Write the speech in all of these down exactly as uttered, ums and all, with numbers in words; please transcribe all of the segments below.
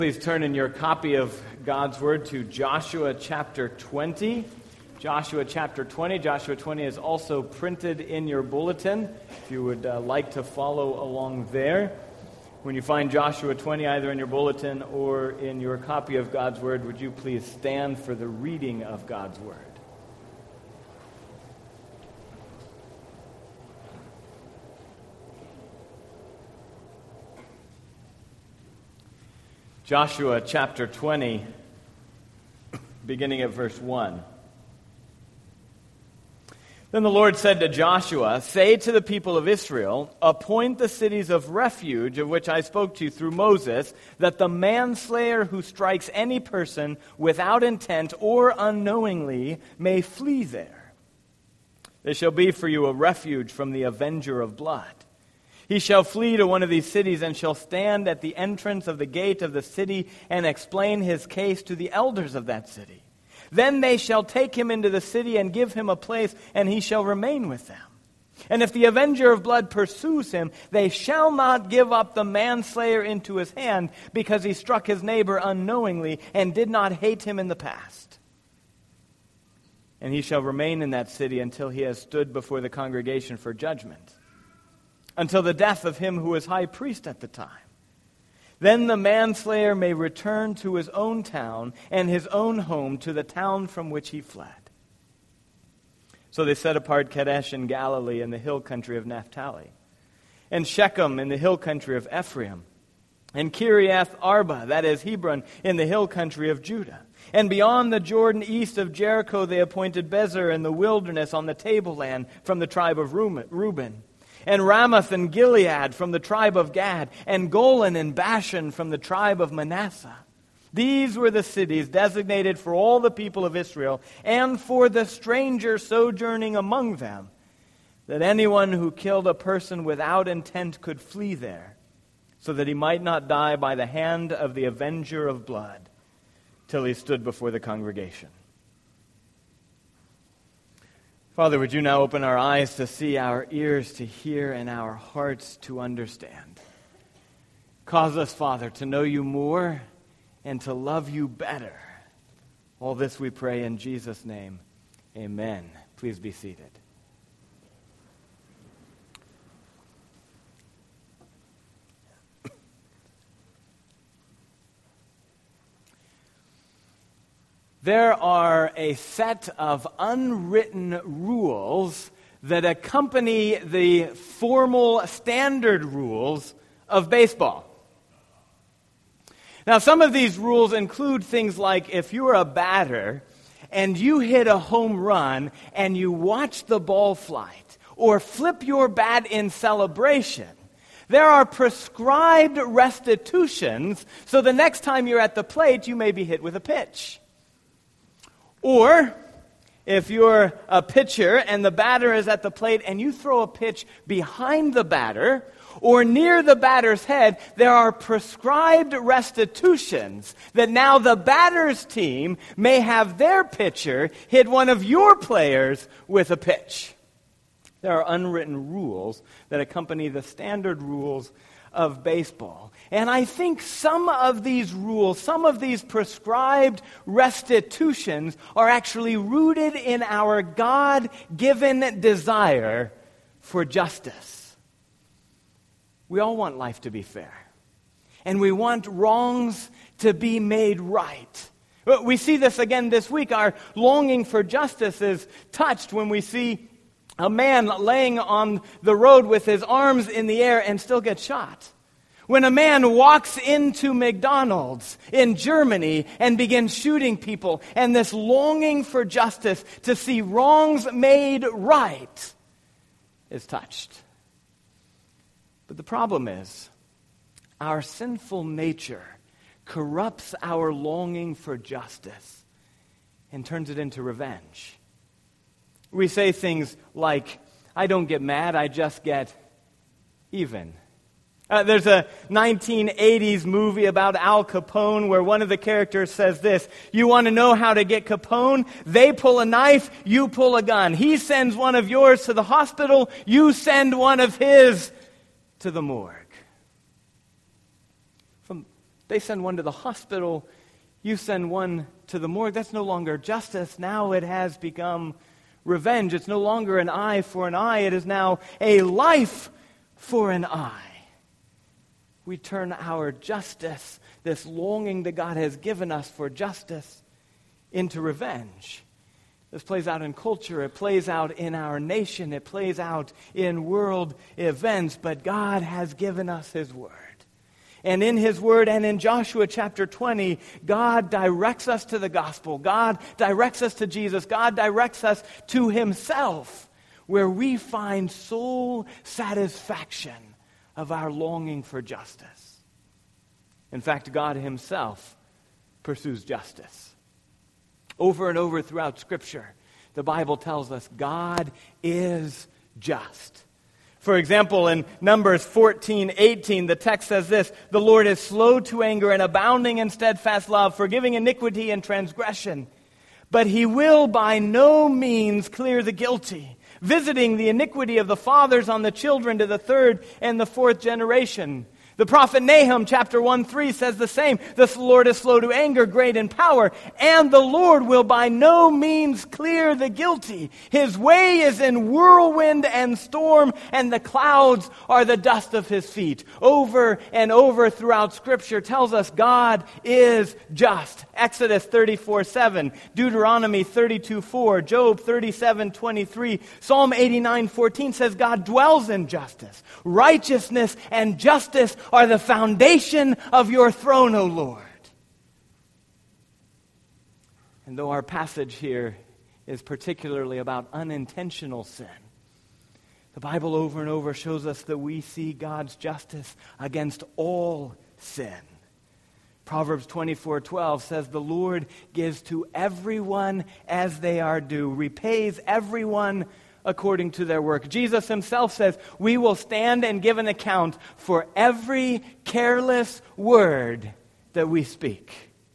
Please turn in your copy of God's Word to Joshua chapter twenty. Joshua chapter twenty. Joshua twenty is also printed in your bulletin, if you would uh, like to follow along there. When you find Joshua twenty, either in your bulletin or in your copy of God's Word, would you please stand for the reading of God's Word? Joshua chapter twenty, beginning at verse one. Then the Lord said to Joshua, "Say to the people of Israel, appoint the cities of refuge of which I spoke to you through Moses, that the manslayer who strikes any person without intent or unknowingly may flee there. They shall be for you a refuge from the avenger of blood. He shall flee to one of these cities and shall stand at the entrance of the gate of the city and explain his case to the elders of that city. Then they shall take him into the city and give him a place, and he shall remain with them. And if the avenger of blood pursues him, they shall not give up the manslayer into his hand, because he struck his neighbor unknowingly and did not hate him in the past. And he shall remain in that city until he has stood before the congregation for judgment, until the death of him who was high priest at the time. Then the manslayer may return to his own town and his own home, to the town from which he fled." So they set apart Kadesh in Galilee in the hill country of Naphtali, and Shechem in the hill country of Ephraim, and Kiriath Arba, that is Hebron, in the hill country of Judah. And beyond the Jordan, east of Jericho, they appointed Bezer in the wilderness on the tableland from the tribe of Reuben, and Ramoth and Gilead from the tribe of Gad, and Golan and Bashan from the tribe of Manasseh. These were the cities designated for all the people of Israel, and for the stranger sojourning among them, that anyone who killed a person without intent could flee there, so that he might not die by the hand of the avenger of blood, till he stood before the congregation. Father, would you now open our eyes to see, our ears to hear, and our hearts to understand. Cause us, Father, to know you more and to love you better. All this we pray in Jesus' name. Amen. Please be seated. There are a set of unwritten rules that accompany the formal standard rules of baseball. Now, some of these rules include things like, if you're a batter and you hit a home run and you watch the ball flight, or flip your bat in celebration, there are prescribed restitutions, so the next time you're at the plate, you may be hit with a pitch. Or, if you're a pitcher and the batter is at the plate and you throw a pitch behind the batter or near the batter's head, there are prescribed restitutions that now the batter's team may have their pitcher hit one of your players with a pitch. There are unwritten rules that accompany the standard rules of baseball. And I think some of these rules, some of these prescribed restitutions are actually rooted in our God-given desire for justice. We all want life to be fair. And we want wrongs to be made right. We see this again this week. Our longing for justice is touched when we see a man laying on the road with his arms in the air and still gets shot. When a man walks into McDonald's in Germany and begins shooting people, and this longing for justice to see wrongs made right is touched. But the problem is, our sinful nature corrupts our longing for justice and turns it into revenge. We say things like, "I don't get mad, I just get even." Uh, there's a nineteen eighties movie about Al Capone where one of the characters says this: "You want to know how to get Capone? They pull a knife, you pull a gun. He sends one of yours to the hospital, you send one of his to the morgue." From They send one to the hospital. You send one to the morgue. That's no longer justice. Now it has become revenge. It's no longer an eye for an eye. It is now a life for an eye. We turn our justice, this longing that God has given us for justice, into revenge. This plays out in culture. It plays out in our nation. It plays out in world events. But God has given us His Word. And in His Word and in Joshua chapter twenty, God directs us to the gospel. God directs us to Jesus. God directs us to Himself, where we find sole satisfaction of our longing for justice. In fact, God Himself pursues justice. Over and over throughout Scripture, the Bible tells us God is just. For example, in Numbers fourteen eighteen, the text says this: "The Lord is slow to anger and abounding in steadfast love, forgiving iniquity and transgression. But He will by no means clear the guilty, visiting the iniquity of the fathers on the children to the third and the fourth generation." The prophet Nahum, chapter one three, says the same. "The Lord is slow to anger, great in power, and the Lord will by no means clear the guilty. His way is in whirlwind and storm, and the clouds are the dust of His feet." Over and over throughout Scripture tells us God is just. Exodus thirty-four seven, Deuteronomy thirty-two four, Job thirty-seven twenty-three, Psalm eighty-nine fourteen says God dwells in justice. "Righteousness and justice are the foundation of your throne, O Lord." And though our passage here is particularly about unintentional sin, the Bible over and over shows us that we see God's justice against all sin. Proverbs twenty-four twelve says, "The Lord gives to everyone as they are due, repays everyone according to their work." Jesus Himself says, "We will stand and give an account for every careless word that we speak."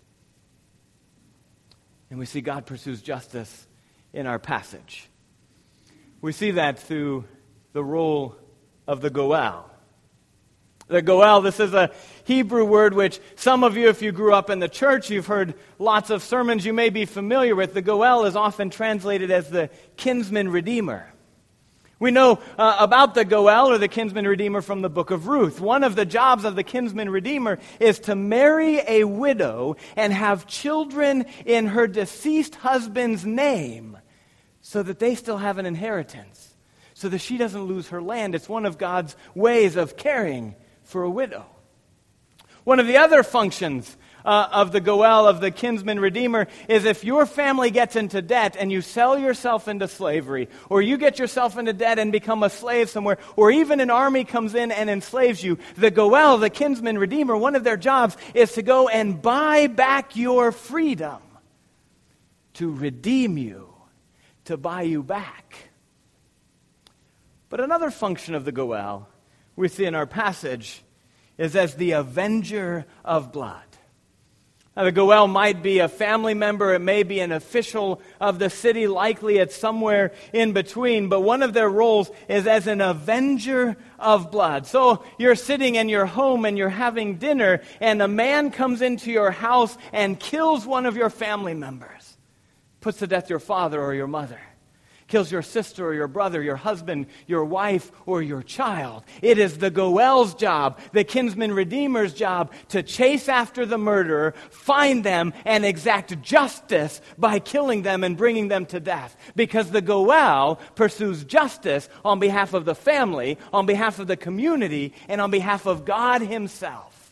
And we see God pursues justice in our passage. We see that through the role of the goel. The goel, this is a Hebrew word which some of you, if you grew up in the church, you've heard lots of sermons you may be familiar with. The goel is often translated as the kinsman redeemer. We know uh, about the goel, or the kinsman redeemer, from the book of Ruth. One of the jobs of the kinsman redeemer is to marry a widow and have children in her deceased husband's name so that they still have an inheritance, so that she doesn't lose her land. It's one of God's ways of caring for a widow. One of the other functions uh, of the goel, of the kinsman redeemer, is if your family gets into debt and you sell yourself into slavery, or you get yourself into debt and become a slave somewhere, or even an army comes in and enslaves you, the goel, the kinsman redeemer, one of their jobs is to go and buy back your freedom, to redeem you, to buy you back. But another function of the goel we see in our passage is as the avenger of blood. Now, the goel might be a family member, it may be an official of the city, likely it's somewhere in between, but one of their roles is as an avenger of blood. So you're sitting in your home and you're having dinner, and a man comes into your house and kills one of your family members, puts to death your father or your mother, kills your sister or your brother, your husband, your wife, or your child. It is the goel's job, the kinsman redeemer's job, to chase after the murderer, find them, and exact justice by killing them and bringing them to death. Because the goel pursues justice on behalf of the family, on behalf of the community, and on behalf of God Himself.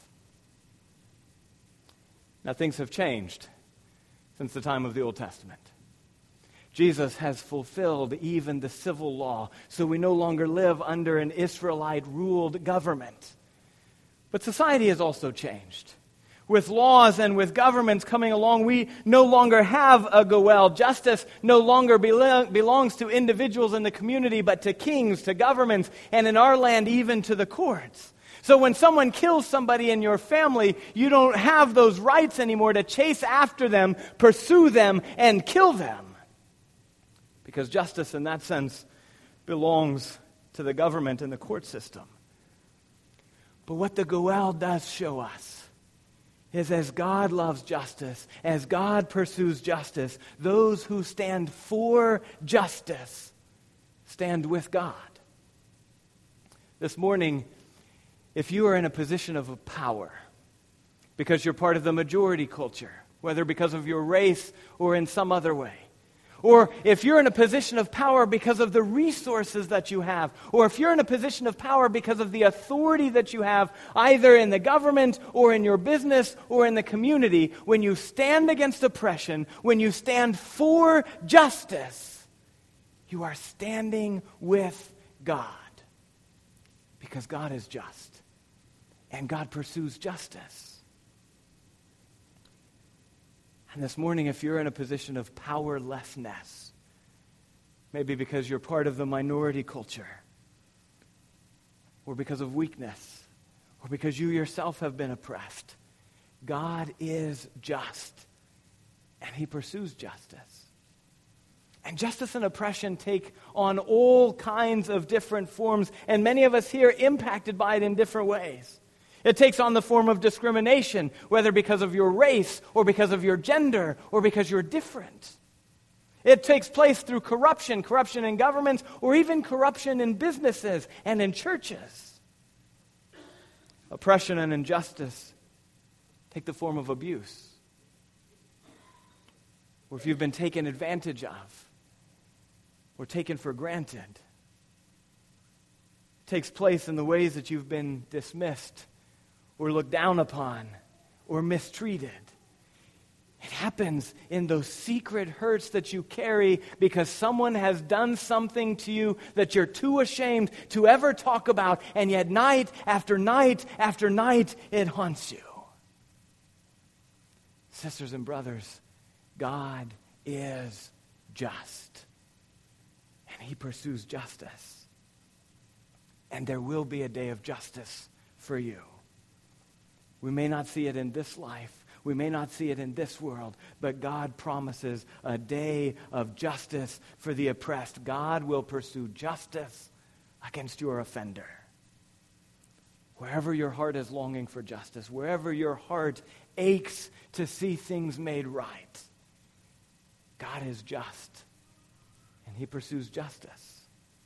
Now, things have changed since the time of the Old Testament. Jesus has fulfilled even the civil law, so we no longer live under an Israelite-ruled government. But society has also changed. With laws and with governments coming along, we no longer have a goel. Justice no longer belo- belongs to individuals in the community, but to kings, to governments, and in our land, even to the courts. So when someone kills somebody in your family, you don't have those rights anymore to chase after them, pursue them, and kill them. Because justice in that sense belongs to the government and the court system. But what the goel does show us is as God loves justice, as God pursues justice, those who stand for justice stand with God. This morning, if you are in a position of power, because you're part of the majority culture, whether because of your race or in some other way, or if you're in a position of power because of the resources that you have, or if you're in a position of power because of the authority that you have, either in the government or in your business or in the community, when you stand against oppression, when you stand for justice, you are standing with God. Because God is just, and God pursues justice. And this morning, if you're in a position of powerlessness, maybe because you're part of the minority culture, or because of weakness, or because you yourself have been oppressed, God is just, and He pursues justice. And justice and oppression take on all kinds of different forms, and many of us here are impacted by it in different ways. It takes on the form of discrimination, whether because of your race or because of your gender or because you're different. It takes place through corruption, corruption in governments, or even corruption in businesses and in churches. Oppression and injustice take the form of abuse, or if you've been taken advantage of or taken for granted. It takes place in the ways that you've been dismissed or looked down upon, or mistreated. It happens in those secret hurts that you carry because someone has done something to you that you're too ashamed to ever talk about, and yet night after night after night it haunts you. Sisters and brothers, God is just, and He pursues justice. And there will be a day of justice for you. We may not see it in this life. We may not see it in this world, but God promises a day of justice for the oppressed. God will pursue justice against your offender. Wherever your heart is longing for justice, wherever your heart aches to see things made right, God is just, and He pursues justice.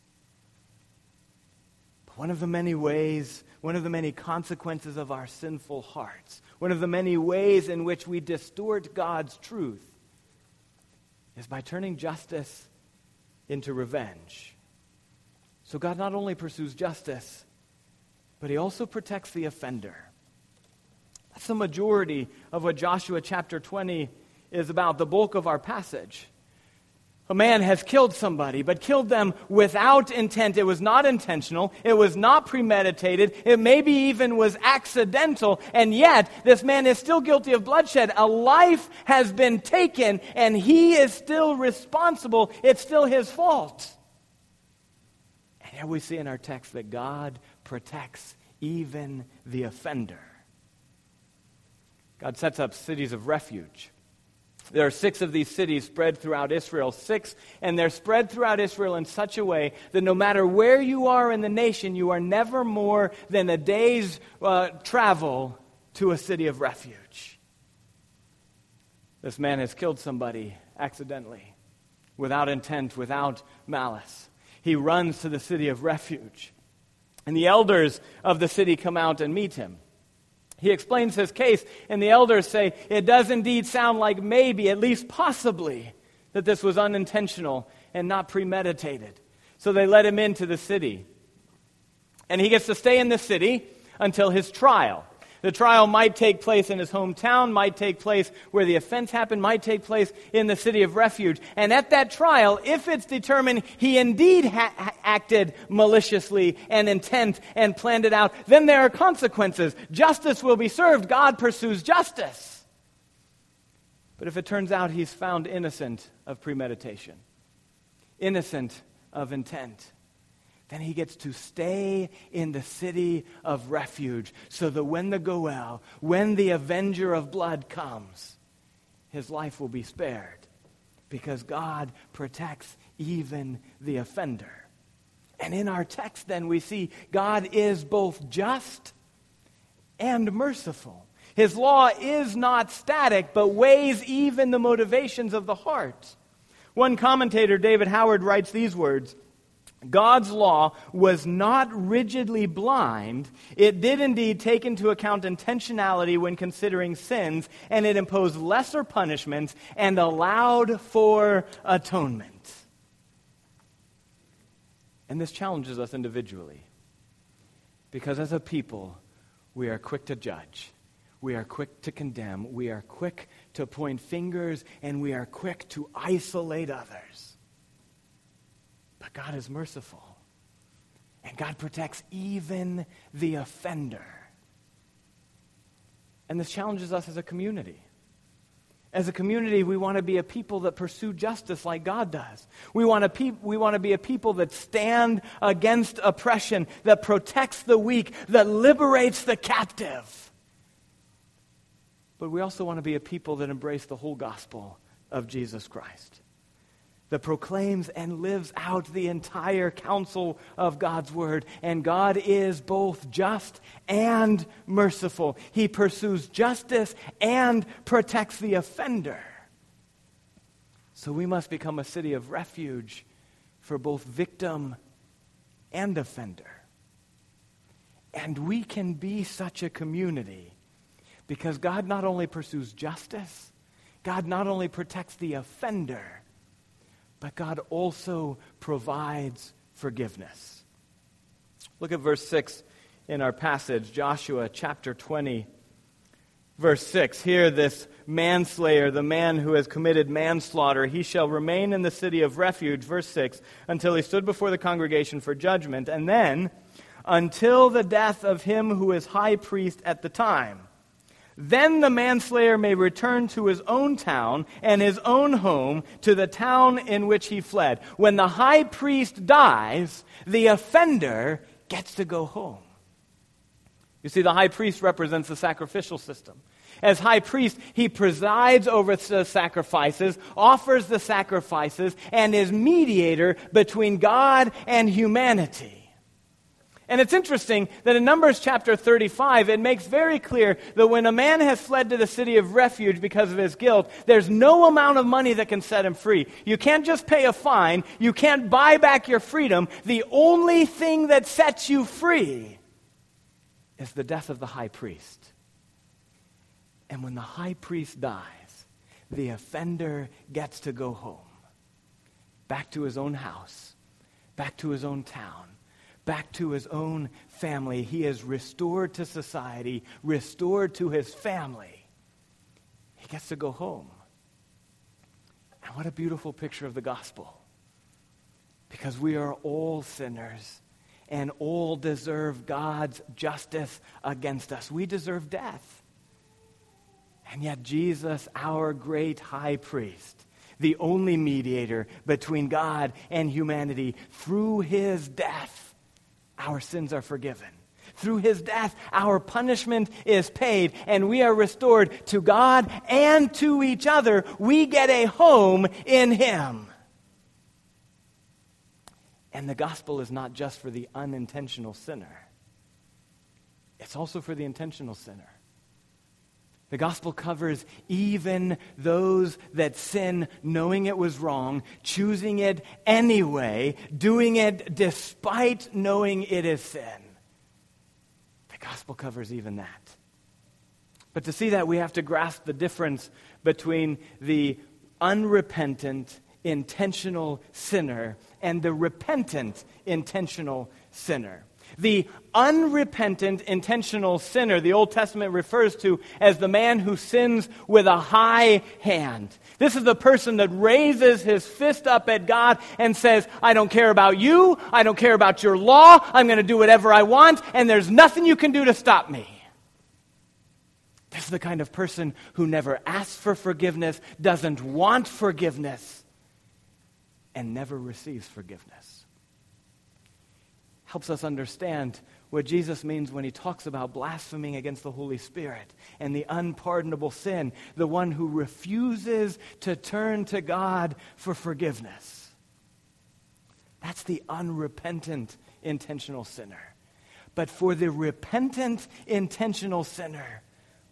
But one of the many ways One of the many consequences of our sinful hearts, one of the many ways in which we distort God's truth, is by turning justice into revenge. So God not only pursues justice, but He also protects the offender. That's the majority of what Joshua chapter twenty is about, the bulk of our passage. A man has killed somebody, but killed them without intent. It was not intentional. It was not premeditated. It maybe even was accidental. And yet, this man is still guilty of bloodshed. A life has been taken, and he is still responsible. It's still his fault. And here we see in our text that God protects even the offender. God sets up cities of refuge. There are six of these cities spread throughout Israel, six, and they're spread throughout Israel in such a way that no matter where you are in the nation, you are never more than a day's uh, travel to a city of refuge. This man has killed somebody accidentally, without intent, without malice. He runs to the city of refuge, and the elders of the city come out and meet him. He explains his case, and the elders say, it does indeed sound like maybe, at least possibly, that this was unintentional and not premeditated. So they let him into the city. And he gets to stay in the city until his trial. The trial might take place in his hometown, might take place where the offense happened, might take place in the city of refuge. And at that trial, if it's determined he indeed ha- acted maliciously and intent and planned it out, then there are consequences. Justice will be served. God pursues justice. But if it turns out he's found innocent of premeditation, innocent of intent, then he gets to stay in the city of refuge so that when the Goel, when the avenger of blood comes, his life will be spared because God protects even the offender. And in our text then we see God is both just and merciful. His law is not static, but weighs even the motivations of the heart. One commentator, David Howard, writes these words: God's law was not rigidly blind. It did indeed take into account intentionality when considering sins, and it imposed lesser punishments and allowed for atonement. And this challenges us individually, because as a people, we are quick to judge. We are quick to condemn. We are quick to point fingers, and we are quick to isolate others. But God is merciful, and God protects even the offender. And this challenges us as a community. As a community, we want to be a people that pursue justice like God does. We want to pe- we want to be a people that stand against oppression, that protects the weak, that liberates the captive. But we also want to be a people that embrace the whole gospel of Jesus Christ, that proclaims and lives out the entire counsel of God's word. And God is both just and merciful. He pursues justice and protects the offender. So we must become a city of refuge for both victim and offender. And we can be such a community because God not only pursues justice, God not only protects the offender, but God also provides forgiveness. Look at verse six in our passage, Joshua chapter twenty, verse six. Here, this manslayer, the man who has committed manslaughter, he shall remain in the city of refuge, verse six, until he stood before the congregation for judgment, and then until the death of him who is high priest at the time. Then the manslayer may return to his own town and his own home, to the town in which he fled. When the high priest dies, the offender gets to go home. You see, the high priest represents the sacrificial system. As high priest, he presides over the sacrifices, offers the sacrifices, and is mediator between God and humanity. And it's interesting that in Numbers chapter thirty-five, it makes very clear that when a man has fled to the city of refuge because of his guilt, there's no amount of money that can set him free. You can't just pay a fine. You can't buy back your freedom. The only thing that sets you free is the death of the high priest. And when the high priest dies, the offender gets to go home, back to his own house, back to his own town, back to his own family. He is restored to society, restored to his family. He gets to go home. And what a beautiful picture of the gospel. Because we are all sinners and all deserve God's justice against us. We deserve death. And yet Jesus, our great high priest, the only mediator between God and humanity, through his death, our sins are forgiven. Through his death, our punishment is paid, and we are restored to God and to each other. We get a home in him. And the gospel is not just for the unintentional sinner. It's also for the intentional sinner. The gospel covers even those that sin knowing it was wrong, choosing it anyway, doing it despite knowing it is sin. The gospel covers even that. But to see that, we have to grasp the difference between the unrepentant, intentional sinner and the repentant, intentional sinner. The unrepentant, intentional sinner, the Old Testament refers to as the man who sins with a high hand. This is the person that raises his fist up at God and says, I don't care about you, I don't care about your law, I'm going to do whatever I want, and there's nothing you can do to stop me. This is the kind of person who never asks for forgiveness, doesn't want forgiveness, and never receives forgiveness. Helps us understand what Jesus means when he talks about blaspheming against the Holy Spirit and the unpardonable sin, the one who refuses to turn to God for forgiveness. That's the unrepentant, intentional sinner. But for the repentant, intentional sinner,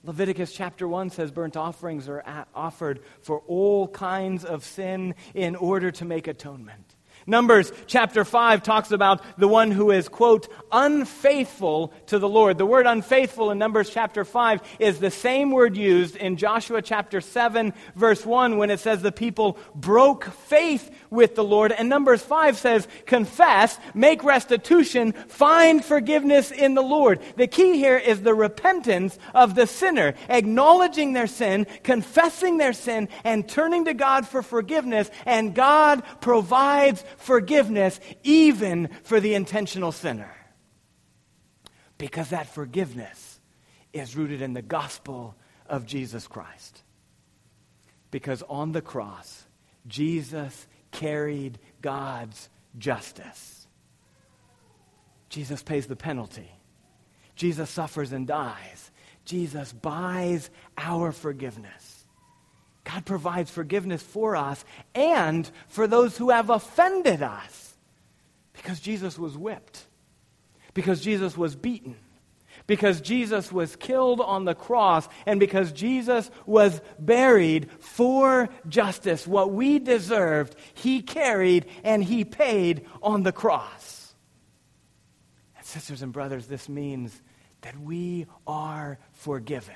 Leviticus chapter one says burnt offerings are a- offered for all kinds of sin in order to make atonement. Numbers chapter five talks about the one who is, quote, unfaithful to the Lord. The word unfaithful in Numbers chapter five is the same word used in Joshua chapter seven, verse one, when it says the people broke faith with the Lord. And Numbers five says, confess, make restitution, find forgiveness in the Lord. The key here is the repentance of the sinner, acknowledging their sin, confessing their sin, and turning to God for forgiveness. And God provides forgiveness even for the intentional sinner. Because that forgiveness is rooted in the gospel of Jesus Christ. Because on the cross, Jesus carried God's justice. Jesus pays the penalty. Jesus suffers and dies. Jesus buys our forgiveness. God provides forgiveness for us and for those who have offended us. Because Jesus was whipped. Because Jesus was beaten. Because Jesus was killed on the cross. And because Jesus was buried for justice. What we deserved, He carried and He paid on the cross. And sisters and brothers, this means that we are forgiven.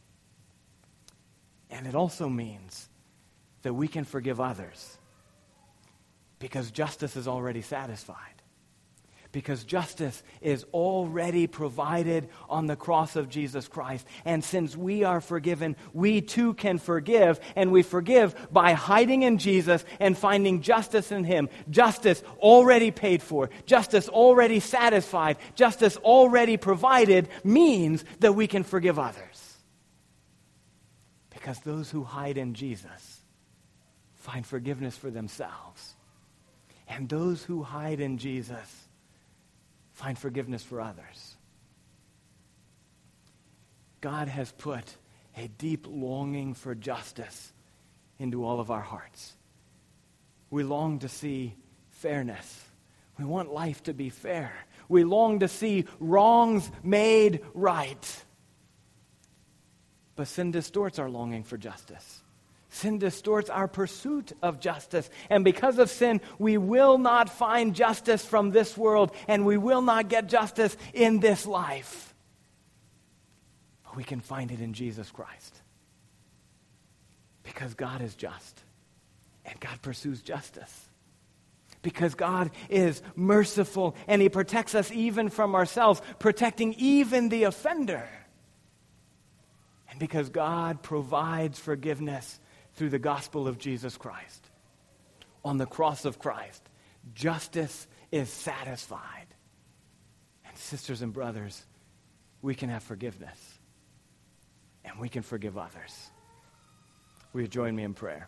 And it also means that we can forgive others because justice is already satisfied. Because justice is already provided on the cross of Jesus Christ. And since we are forgiven, we too can forgive. And we forgive by hiding in Jesus and finding justice in Him. Justice already paid for. Justice already satisfied. Justice already provided means that we can forgive others. Because those who hide in Jesus find forgiveness for themselves. And those who hide in Jesus find forgiveness for others. God has put a deep longing for justice into all of our hearts. We long to see fairness. We want life to be fair. We long to see wrongs made right. But sin distorts our longing for justice. Sin distorts our pursuit of justice. And because of sin, we will not find justice from this world, and we will not get justice in this life. But we can find it in Jesus Christ. Because God is just, and God pursues justice. Because God is merciful, and He protects us even from ourselves, protecting even the offender. And because God provides forgiveness through the gospel of Jesus Christ. On the cross of Christ, justice is satisfied. And sisters and brothers, we can have forgiveness. And we can forgive others. Will you join me in prayer?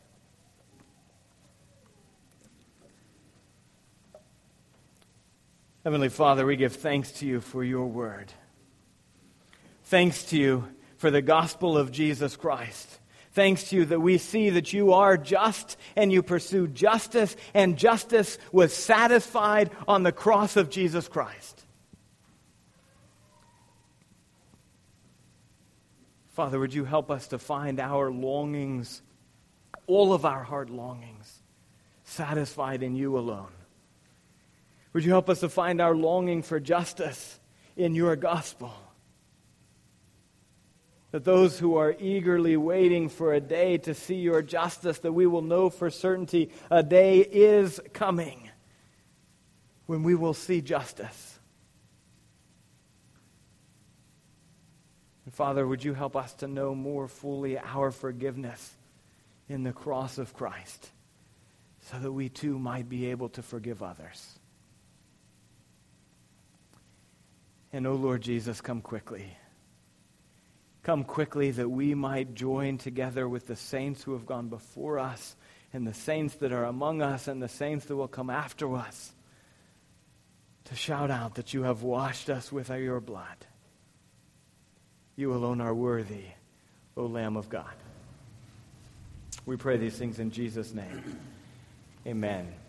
Heavenly Father, we give thanks to You for Your word. Thanks to You for the gospel of Jesus Christ. Thanks to You that we see that You are just and You pursue justice, and justice was satisfied on the cross of Jesus Christ. Father, would You help us to find our longings, all of our heart longings, satisfied in You alone. Would You help us to find our longing for justice in Your gospel? That those who are eagerly waiting for a day to see Your justice, that we will know for certainty a day is coming when we will see justice. And Father, would You help us to know more fully our forgiveness in the cross of Christ, so that we too might be able to forgive others. And, O Lord Jesus, come quickly. Come quickly that we might join together with the saints who have gone before us, and the saints that are among us, and the saints that will come after us, to shout out that You have washed us with Your blood. You alone are worthy, O Lamb of God. We pray these things in Jesus' name. Amen.